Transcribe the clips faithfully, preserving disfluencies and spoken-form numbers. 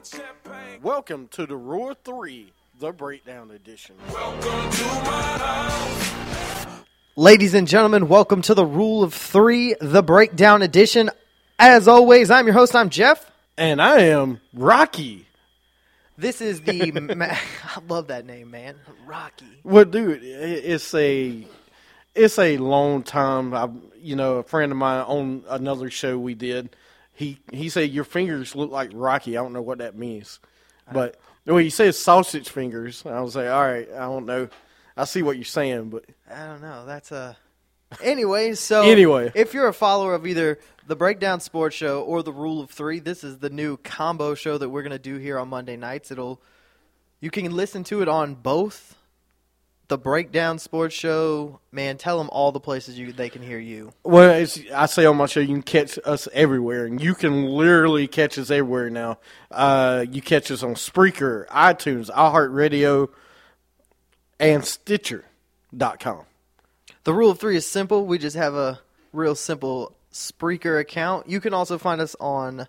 Welcome to the Roar three, the Breakdown Edition. Welcome to my house. Ladies and gentlemen, welcome to the Rule of Three, the Breakdown Edition. As always, I'm your host, I'm Jeff. And I am Rocky. This is the... ma- I love that name, man. Rocky. Well, dude, it's a it's a long time. I, you know, a friend of mine on another show we did, he he said your fingers look like Rocky. I don't know what that means, but well, he says sausage fingers. I was like, all right, I don't know. I see what you're saying, but I don't know. That's a... Anyway, so Anyway. if you're a follower of either the Breakdown Sports Show or the Rule of Three, this is the new combo show that we're going to do here on Monday nights. It'll You can listen to it on both. The Breakdown Sports Show, man, tell them all the places you they can hear you. well, it's, I say on my show, you can catch us everywhere, and you can literally catch us everywhere now. Uh, you catch us on Spreaker, iTunes, iHeartRadio, and Stitcher dot com. The Rule of Three is simple. We just have a real simple Spreaker account. You can also find us on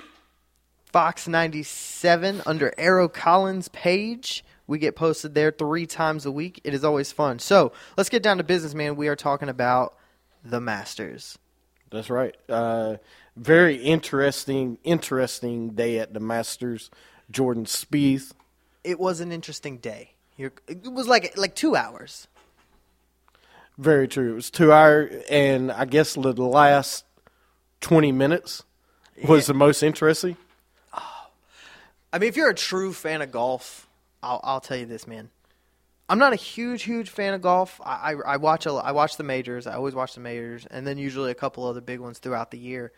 Fox ninety-seven under Arrow Collins' page. We get posted there three times a week. It is always fun. So let's get down to business, man. We are talking about the Masters. That's right. Uh, very interesting, interesting day at the Masters. Jordan Spieth. It was an interesting day. You're, it was like like two hours. Very true. It was two hours, and I guess the last twenty minutes was Yeah. the most interesting. I mean, if you're a true fan of golf, I'll, I'll tell you this, man. I'm not a huge, huge fan of golf. I, I, I watch a, I watch the majors. I always watch the majors, and then usually a couple other big ones throughout the year.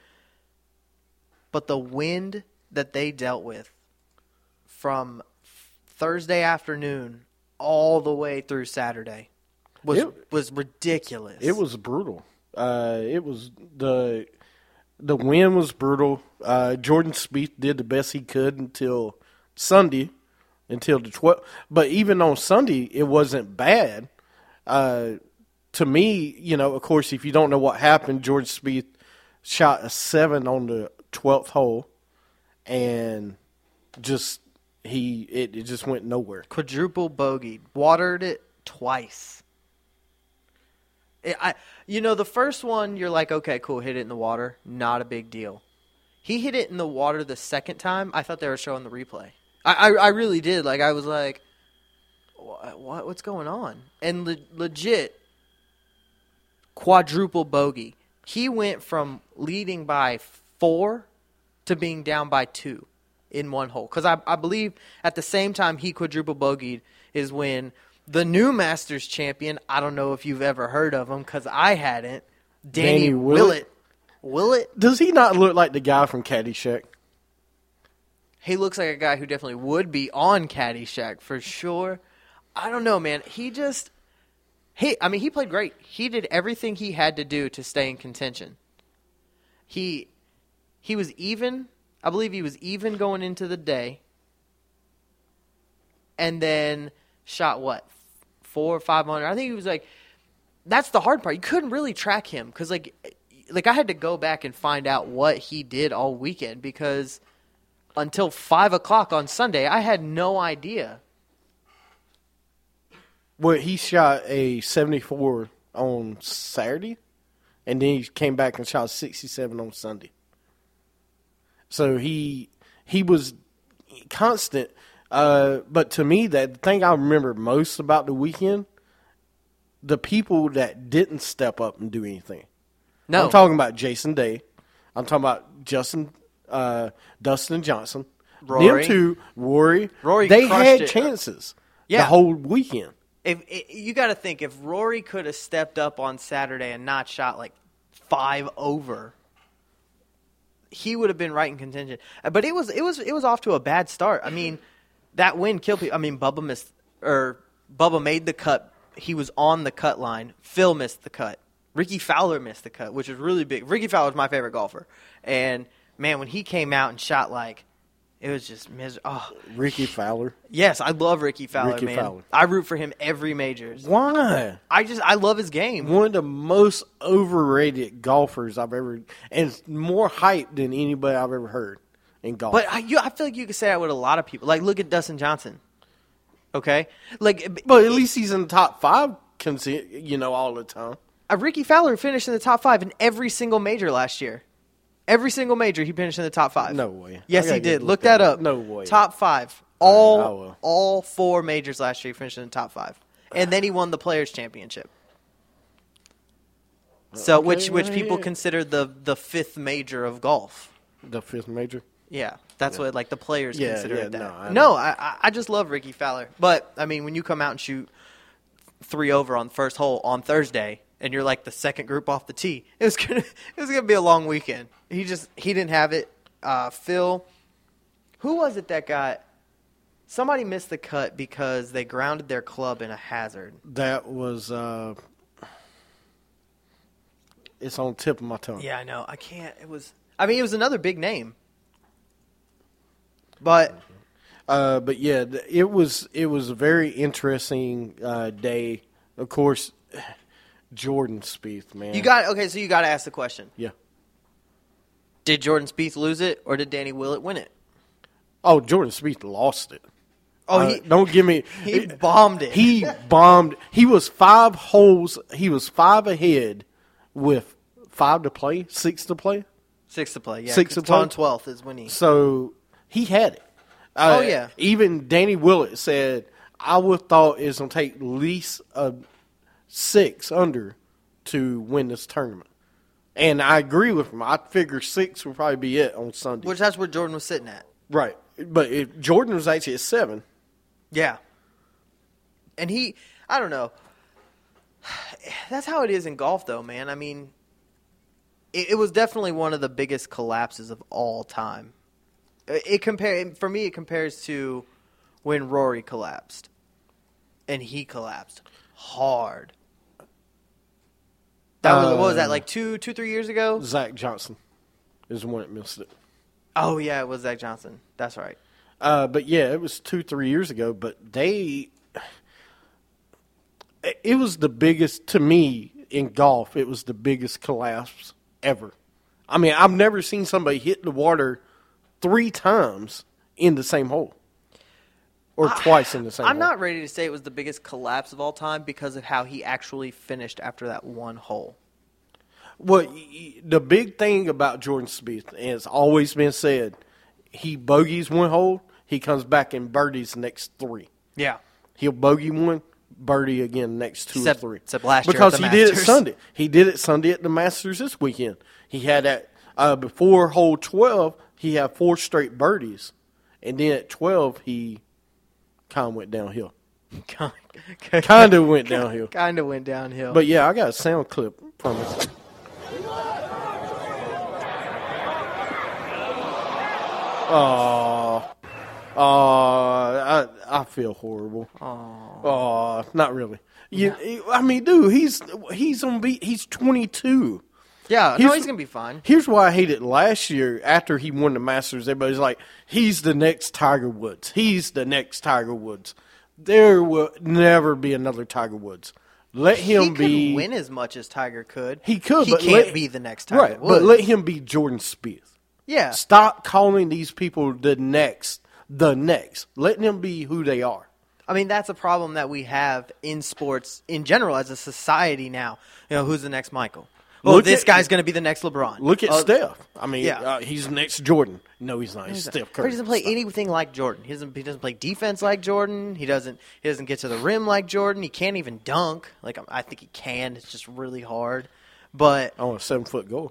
But the wind that they dealt with from Thursday afternoon all the way through Saturday was It- was ridiculous. It was brutal. Uh, it was the the wind was brutal. Uh, Jordan Spieth did the best he could until Sunday, until the twelfth. But even on Sunday, it wasn't bad. Uh, to me, you know, of course, if you don't know what happened, Jordan Spieth shot a seven on the twelfth hole, and just he it, it just went nowhere. Quadruple bogeyed. Watered it twice. It, I, you know, the first one, you're like, okay, cool, hit it in the water. Not a big deal. He hit it in the water the second time. I thought they were showing the replay. I, I, I really did. Like, I was like, what, what what's going on? And le- legit, quadruple bogey. He went from leading by four to being down by two in one hole. Because I, I believe at the same time he quadruple bogeyed is when the new Masters champion, I don't know if you've ever heard of him because I hadn't, Danny, Danny Willett. Willett. Willett? Does he not look like the guy from Caddyshack? He looks like a guy who definitely would be on Caddyshack for sure. I don't know, man. He just, he, I mean, he played great. He did everything he had to do to stay in contention. He, he was even. I believe he was even going into the day. And then shot what, four or five under. I think he was like, that's the hard part. You couldn't really track him because like, like I had to go back and find out what he did all weekend because until five o'clock on Sunday, I had no idea. Well, he shot a seventy-four on Saturday, and then he came back and shot sixty-seven on Sunday. So he he was constant. Uh, but to me, that the thing I remember most about the weekend, the people that didn't step up and do anything. No. I'm talking about Jason Day. I'm talking about Justin, uh, Dustin Johnson. Rory. Them two, Rory. Rory they crushed had it. chances Yeah. the whole weekend. If, if you got to think, if Rory could have stepped up on Saturday and not shot like five over, he would have been right in contention. But it was it was it was off to a bad start. I mean, that win killed people. I mean, Bubba missed or Bubba made the cut. He was on the cut line. Phil missed the cut. Ricky Fowler missed the cut, which was really big. Ricky Fowler's my favorite golfer, and man, when he came out and shot like. It was just miserable. Oh. Ricky Fowler. Yes, I love Ricky Fowler, Ricky man. Fowler. I root for him every majors. Why? I just I love his game. One of the most overrated golfers I've ever, and more hype than anybody I've ever heard. in golf. But I, you, I feel like you could say that with a lot of people. Like, look at Dustin Johnson. Okay? Like, but at least he's in the top five, you know, all the time. Uh, Ricky Fowler finished in the top five in every single major last year. Every single major, he finished in the top five. No way. Yes, I gotta he get did. to Look look that that up. up. No way. Top five. I All will. all four majors last year, he finished in the top five. And then he won the Players' Championship. So, Okay, which which well, people yeah. consider the, the fifth major of golf. The fifth major. Yeah, that's Yeah. what like the players Yeah, consider yeah, it that. no, I No, know. I, I I just love Ricky Fowler. But I mean, when you come out and shoot three over on the first hole on Thursday, and you're like the second group off the tee, it was gonna it was gonna be a long weekend. He just he didn't have it. Uh, Phil, who was it that got? Somebody missed the cut because they grounded their club in a hazard. That was. Uh, it's on the tip of my tongue. Yeah, I know. I can't. It was. I mean, it was another big name. But Uh, but yeah, th- it was it was a very interesting uh, day. Of course, Jordan Spieth, man. you got okay. So you got to ask the question: yeah. did Jordan Spieth lose it, or did Danny Willett win it? Oh, Jordan Spieth lost it. Oh, Uh, he don't give me. he bombed it. He bombed. He was five holes. He was five ahead with five to play, six to play. six to play. Yeah, Six to it's on play? twelfth is when he. So he had it. Uh, Oh, yeah. Even Danny Willett said, "I would have thought it's gonna take at least a six under to win this tournament." And I agree with him. I figure six would probably be it on Sunday. Which that's where Jordan was sitting at. right, but if Jordan was actually at seven. Yeah. And he, I don't know. That's how it is in golf, though, man. I mean, it, it was definitely one of the biggest collapses of all time. It, it compare for me. It compares to when Rory collapsed, and he collapsed hard. That was what was that Uh, like two, two, three years ago? Zach Johnson is the one that missed it. Oh yeah, it was Zach Johnson. That's right. Uh, but yeah, it was two, three years ago. But they, it was the biggest to me in golf. It was the biggest collapse ever. I mean, I've never seen somebody hit the water three times in the same hole, or twice in the same. I'm hole. not ready to say it was the biggest collapse of all time because of how he actually finished after that one hole. Well, y- y- the big thing about Jordan Spieth, and it's always been said, he bogeys one hole, he comes back and birdies the next three. Yeah. He'll bogey one, birdie again next two Except- or three. except last year at because the he did it Masters. Sunday. He did it Sunday at the Masters this weekend. He had that uh, before hole twelve. He had four straight birdies, and then at twelve he kind of went downhill. Kind of went downhill. Kind of went downhill. But yeah, I got a sound clip from it. Oh, oh, I I feel horrible. Oh, not really. You, I mean, dude, he's he's on be he's twenty-two. yeah, no, here's- he's going to be fine. Here's why I hated last year after he won the Masters. Everybody's like, he's the next Tiger Woods. He's the next Tiger Woods. There will never be another Tiger Woods. Let him he could be. win as much as Tiger could. He could, He but can't let- be the next Tiger right, Woods. but let him be Jordan Spieth. Yeah. Stop calling these people the next, the next. Let them be who they are. I mean, that's a problem that we have in sports in general as a society now. You know, who's the next Michael? Well, Look this at- guy's going to be the next LeBron. Look at Uh, Steph. I mean, yeah. uh, he's the next Jordan. No, he's not. He's Steph But Curry. he doesn't play Stop. anything like Jordan. He doesn't. He doesn't play defense like Jordan. He doesn't. He doesn't get to the rim like Jordan. He can't even dunk. Like I think he can. It's just really hard. But On a seven foot goal.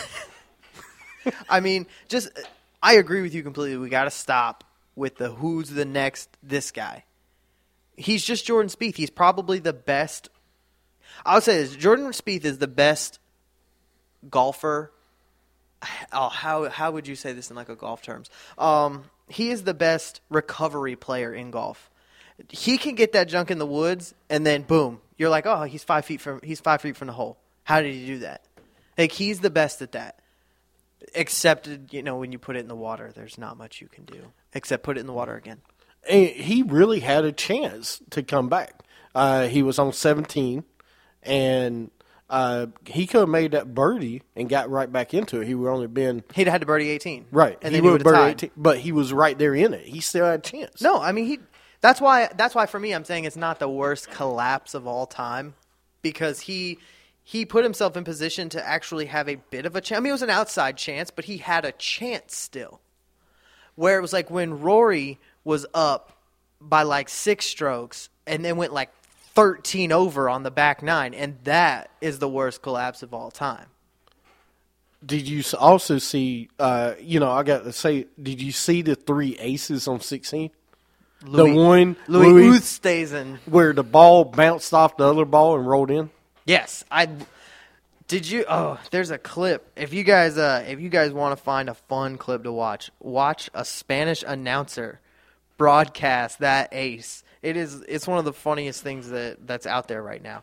I mean, just I agree with you completely. We got to stop with the who's the next this guy. He's just Jordan Spieth. He's probably the best. I would say this: Jordan Spieth is the best golfer. Oh, how how would you say this in like a golf terms? Um, he is the best recovery player in golf. He can get that junk in the woods, and then boom, you're like, oh, he's five feet from he's five feet from the hole. How did he do that? Like he's the best at that. Except you know when you put it in the water, there's not much you can do except put it in the water again. And he really had a chance to come back. Uh, he was on seventeen, and uh, he could have made that birdie and got right back into it. He would only been He'd have had to birdie eighteen. right. And he then he would would have have tied. but he was right there in it. He still had a chance. No, I mean, he. That's why. That's why for me, I'm saying it's not the worst collapse of all time, because he he put himself in position to actually have a bit of a chance. I mean, it was an outside chance, but he had a chance still. Where it was like when Rory was up by like six strokes and then went like thirteen over on the back nine, and that is the worst collapse of all time. Did you s- also see? Uh, you know, I got to say, did you see the three aces on sixteen? Louis, the one Louis, Louis Oosthuizen. where the ball bounced off the other ball and rolled in. Yes, I did. You oh, there's a clip. If you guys, uh, if you guys want to find a fun clip to watch, watch a Spanish announcer broadcast that ace. It is. It's one of the funniest things that that's out there right now.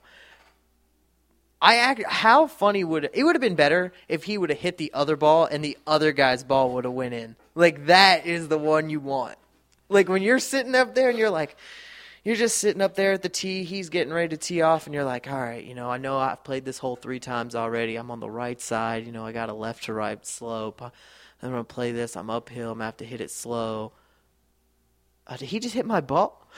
I act. How funny would it, it would have been better if he would have hit the other ball and the other guy's ball would have went in. Like that is the one you want. Like when you're sitting up there and you're like, you're just sitting up there at the tee. He's getting ready to tee off, and you're like, all right, you know, I know I've played this hole three times already. I'm on the right side. You know, I got a left to right slope. I'm gonna play this. I'm uphill. I'm gonna have to hit it slow. Uh, did he just hit my ball?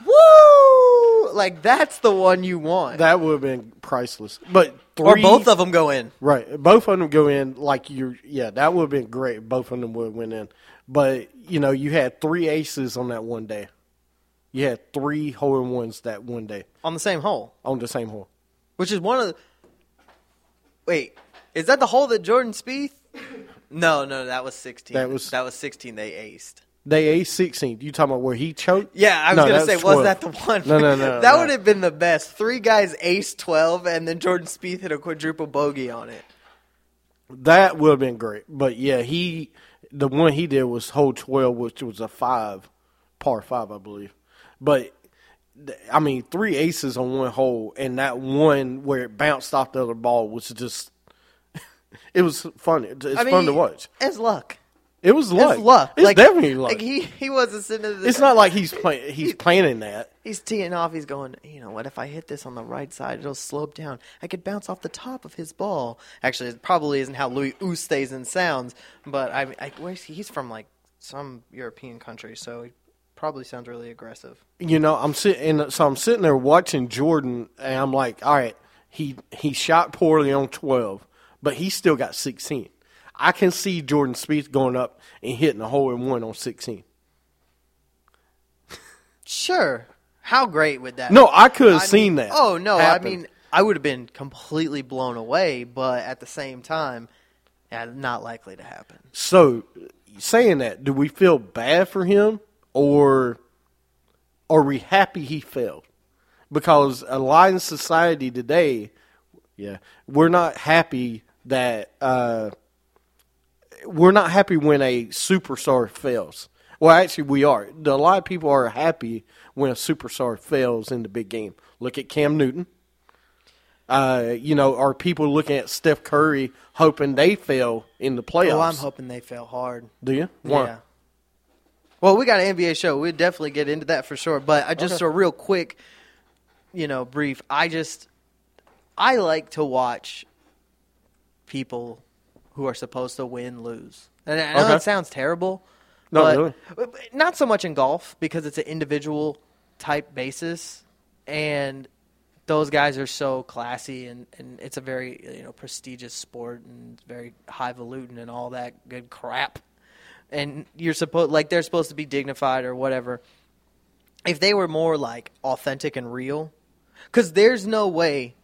Woo! Like, that's the one you want. That would have been priceless. But three, or both of them go in. right? Both of them go in like you're. Yeah, that would have been great. Both of them would have went in. But you know, you had three aces on that one day. You had three hole in ones that one day On the same hole. on the same hole. Which is one of the... Wait, is that the hole that Jordan Spieth... No, no, that was sixteen. That was- that was sixteen they aced. They ace sixteen. You talking about where he choked? Yeah, I was No, going to that's say, was twelve. that the one? No, no, no. that no. would have been the best. Three guys ace twelve, and then Jordan Spieth hit a quadruple bogey on it. That would have been great. But yeah, he the one he did was hole twelve, which was a five, par five, I believe. But I mean, three aces on one hole, and that one where it bounced off the other ball was just. It was fun. It's I mean, fun to watch. It's luck. It was luck. It's luck. It's like, definitely luck. Like he, he wasn't sitting in the, It's not like he's play, he's planning that. He's teeing off. He's going, you know what? If I hit this on the right side, it'll slope down. I could bounce off the top of his ball. Actually, it probably isn't how Louis Oosthuizen sounds, but I, I where's he? He's from like some European country, so he probably sounds really aggressive. You know, I'm sitting. So I'm sitting there watching Jordan, and I'm like, all right, he he shot poorly on twelve, but he still got sixteen. I can see Jordan Spieth going up and hitting a hole in one on sixteen. Sure. How great would that? No, I could have I seen mean- that. Oh no, happen. I mean, I would have been completely blown away, but at the same time, yeah, not likely to happen. So, saying that, do we feel bad for him, or are we happy he failed? Because a lot in society today, yeah, we're not happy that uh, we're not happy when a superstar fails. Well, actually, we are. A lot of people are happy when a superstar fails in the big game. Look at Cam Newton. Uh, you know, are people looking at Steph Curry hoping they fail in the playoffs? Oh, I'm hoping they fail hard. Do you? Why? Yeah. Well, we got an N B A show. We'd definitely get into that for sure. But I just Okay. a real quick, you know, brief. I just I like to watch people who are supposed to win lose. And I know Okay. it sounds terrible. Not but, really. but not so much in golf because it's an individual type basis, and those guys are so classy, and, and it's a very you know prestigious sport and very highfalutin and all that good crap. And you're supposed like they're supposed to be dignified or whatever. If they were more like authentic and real, because there's no way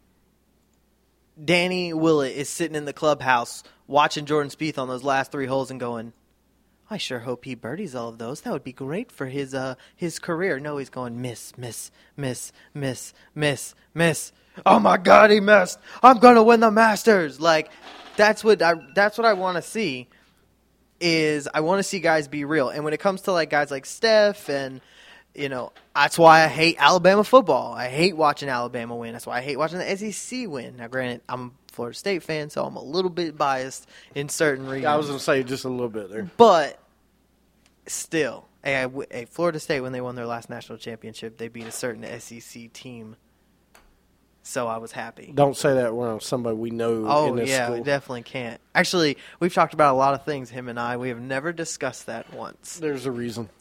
Danny Willett is sitting in the clubhouse watching Jordan Spieth on those last three holes and going, I sure hope he birdies all of those. That would be great for his uh his career. No, he's going miss, miss, miss, miss, miss, miss. Oh my God, he missed! I'm gonna win the Masters. Like that's what I that's what I want to see. Is I want to see guys be real. And when it comes to like guys like Steph and you know that's why I hate Alabama football. I hate watching Alabama win. That's why I hate watching the S E C win. Now, granted, I'm a Florida State fan, so I'm a little bit biased in certain regions. I was going to say just a little bit there. But still, a, a Florida State, when they won their last national championship, they beat a certain S E C team so I was happy. Don't say that around somebody we know Oh, in this yeah, school. we definitely can't. Actually, we've talked about a lot of things, him and I. We have never discussed that once. There's a reason.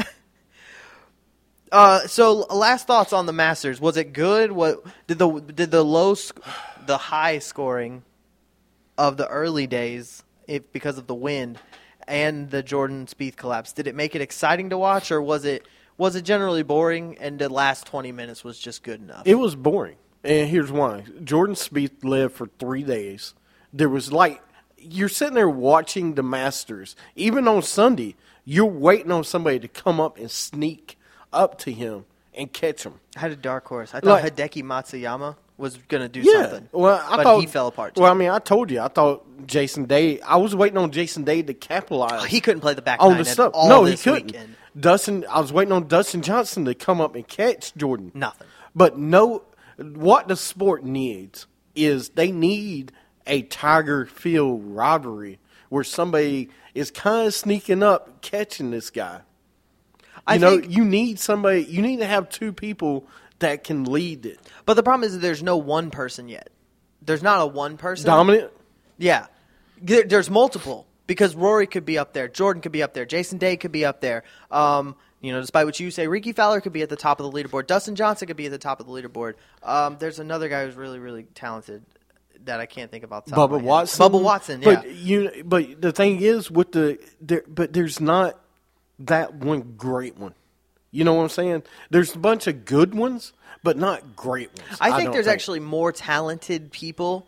Uh, so last thoughts on the Masters. Was it good? What did the did the low, sc- the high scoring of the early days, if because of the wind and the Jordan Spieth collapse, did it make it exciting to watch, or was it was it generally boring and the last twenty minutes was just good enough? It was boring. And here's why. Jordan Spieth lived for three days. There was like, you're sitting there watching the Masters. Even on Sunday, you're waiting on somebody to come up and sneak up to him and catch him. I had a dark horse. I thought Like- Hideki Matsuyama was going to do Yeah. something. Well, I but thought he fell apart. Too. Well, I mean, I told you, I thought Jason Day. I was waiting on Jason Day to capitalize. he couldn't play the back on nine the at stuff. all No, he this couldn't. weekend. Dustin, I was waiting on Dustin Johnson to come up and catch Jordan. Nothing. But no, what the sport needs is they need a Tiger Field rivalry where somebody is kind of sneaking up catching this guy. You I know, think- you need somebody. You need to have two people that can lead it. But the problem is that there's no one person yet. There's not a one person. Dominant. Yeah. There- There's multiple because Rory could be up there. Jordan could be up there. Jason Day could be up there. Um, you know, despite what you say, Ricky Fowler could be at the top of the leaderboard. Dustin Johnson could be at the top of the leaderboard. Um, there's another guy who's really, really talented that I can't think about. Bubba Watson. Bubba Watson, yeah. But you, but the thing is with the, there, but there's not that one great one. You know what I'm saying? There's a bunch of good ones, but not great ones. I think don't there's actually more talented people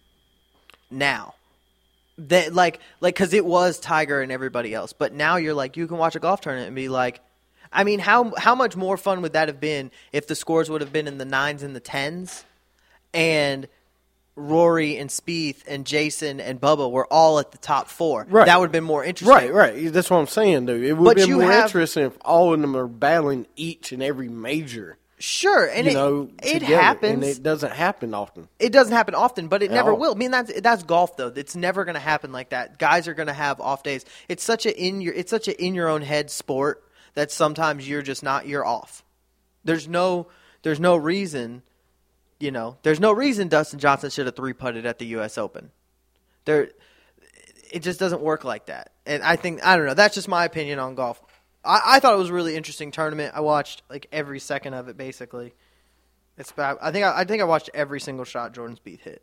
now. That like like because it was Tiger and everybody else, but now you're like you can watch a golf tournament and be like, I mean, how how much more fun would that have been if the scores would have been in the nines and the tens, and Rory and Spieth and Jason and Bubba were all at the top four. Right. That would have been more interesting. Right, right. That's what I'm saying, dude. It would But have been you more have- interesting if all of them are battling each and every major. Sure, and you it, know, it together, happens. and it doesn't happen often. It doesn't happen often, but it At never all. will. I mean, that's that's golf though. It's never going to happen like that. Guys are going to have off days. It's such a in your it's such a in your own head sport that sometimes you're just not you're off. There's no there's no reason, you know. There's no reason Dustin Johnson should have three putted at the U S Open. There, it just doesn't work like that. And I think I don't know. That's just my opinion on golf. I, I thought it was a really interesting tournament. I watched like every second of it basically. It's bad. I think I, I think I watched every single shot Jordan Spieth hit.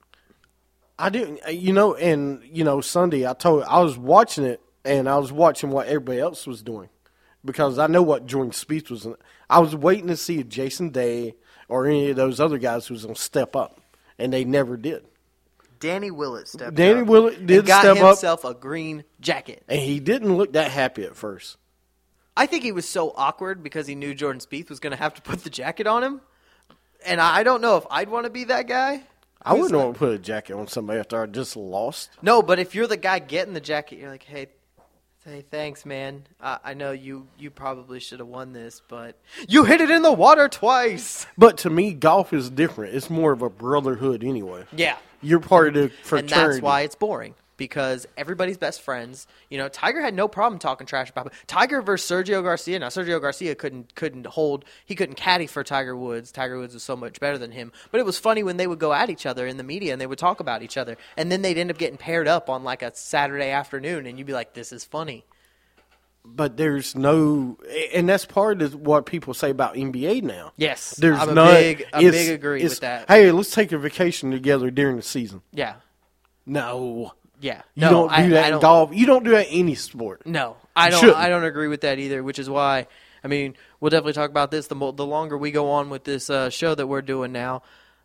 I didn't, you know, and you know, Sunday I told I was watching it, and I was watching what everybody else was doing, because I know what Jordan Spieth was. I was waiting to see if Jason Day or any of those other guys was going to step up, and they never did. Danny Willett stepped Danny up. Willett did and got step up. himself a green jacket. And he didn't look that happy at first. I think he was so awkward because he knew Jordan Spieth was going to have to put the jacket on him. And I don't know if I'd want to be that guy. I He's wouldn't like- want to put a jacket on somebody after I just lost. No, but if you're the guy getting the jacket, you're like, hey, hey, thanks, man. Uh, I know you, you probably should have won this, but you hit it in the water twice. But to me, golf is different. It's more of a brotherhood anyway. Yeah. You're part of the And fraternity. that's why it's boring. Because everybody's best friends. You know, Tiger had no problem talking trash about him. Tiger versus Sergio Garcia. Now, Sergio Garcia couldn't couldn't hold. He couldn't caddy for Tiger Woods. Tiger Woods was so much better than him. But it was funny when they would go at each other in the media and they would talk about each other. And then they'd end up getting paired up on like a Saturday afternoon. And you'd be like, this is funny. But there's no, and that's part of what people say about N B A now. Yes. There's I'm a none- big, a it's- big agree it's, with that. Hey, let's take a vacation together during the season. Yeah. No. Yeah. You no, don't do I, that I in don't, golf. You don't do that in any sport. No, I don't. shouldn't. I don't agree with that either. Which is why, I mean, we'll definitely talk about this the mo- the longer we go on with this uh, show that we're doing now.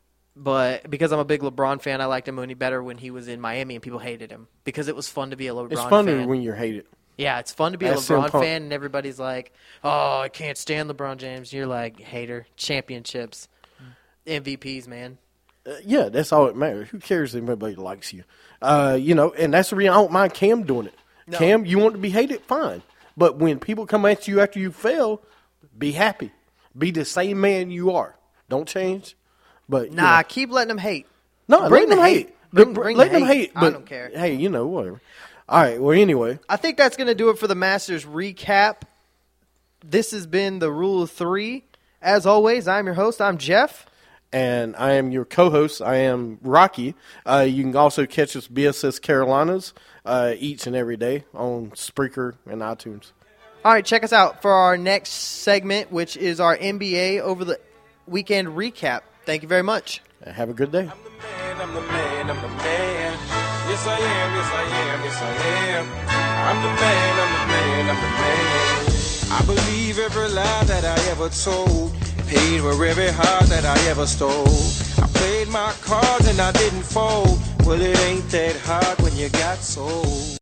But because I'm a big LeBron fan, I liked him when he better when he was in Miami and people hated him because it was fun to be a LeBron It's funner fan. when you're hated. Yeah, it's fun to be That's a LeBron Sim Punk. fan and everybody's like, "Oh, I can't stand LeBron James." You're like, "Hater, championships, M V Ps, man." Uh, yeah, that's all that matters. Who cares if anybody likes you? Uh, you know, and that's the reason I don't mind Cam doing it. No. Cam, you want to be hated? Fine. But when people come at you after you fail, be happy. Be the same man you are. Don't change. But you Nah, know. keep letting them hate. No, Bring let them the hate. hate. Bring- Br- bring let the them hate. hate. I But, don't care. Hey, you know, whatever. All right. Well, anyway, I think that's going to do it for the Masters recap. This has been the Rule of Three. As always, I'm your host. I'm Jeff. And I am your co-host. I am Rocky. Uh, you can also catch us B S S Carolinas uh, each and every day on Spreaker and iTunes. All right, check us out for our next segment, which is our N B A over the weekend recap. Thank you very much. Have a good day. I'm the man, I'm the man, I'm the man. Yes, I am, yes, I am, yes, I am. I'm the man, I'm the man, I'm the man. I believe every lie that I ever told. Paid for every heart that I ever stole. I played my cards and I didn't fold. Well, it ain't that hard when you got sold.